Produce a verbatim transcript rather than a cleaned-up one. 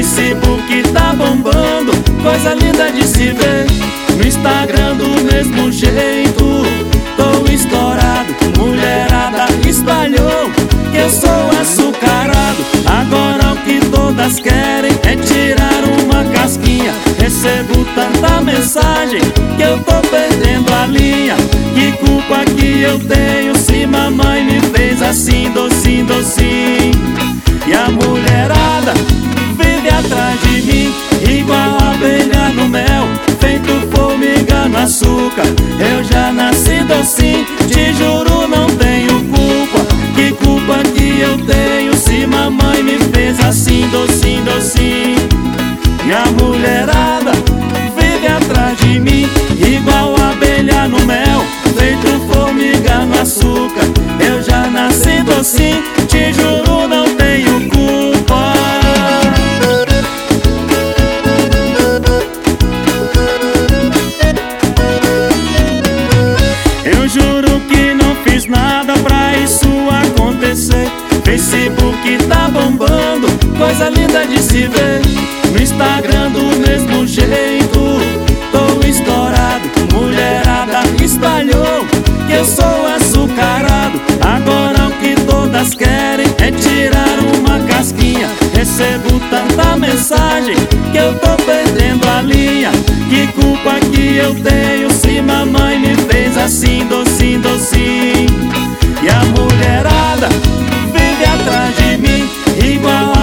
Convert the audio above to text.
Facebook tá bombando, coisa linda de se ver. No Instagram do mesmo jeito, tô estourado. Mulherada espalhou que eu sou açucarado. Agora o que todas querem é tirar uma casquinha. Recebo tanta mensagem que eu tô perdendo a linha. Que culpa que eu tenho se mamãe me fez assim, docinho, docinho. E a mulherada vive atrás de mim, igual abelha no mel, feito formiga no açúcar. Eu já nasci docinho, te juro não tenho culpa. Que culpa que eu tenho se mamãe me fez assim, docinho, docinho. E a mulherada vive atrás de mim, igual abelha no mel, feito formiga no açúcar. Eu já nasci docinho, te juro não tenho culpa. Eu juro que não fiz nada pra isso acontecer. Facebook tá bombando, coisa linda de se ver. No Instagram do mesmo jeito, tô estourado. Mulherada espalhou que eu sou açucarado. Agora o que todas querem é tirar uma casquinha. Recebo tanta mensagem que eu tô perdendo a linha. Que culpa que eu tenho se mamãe me fez assim, docinho, docinho. E a mulherada vive atrás de mim, igual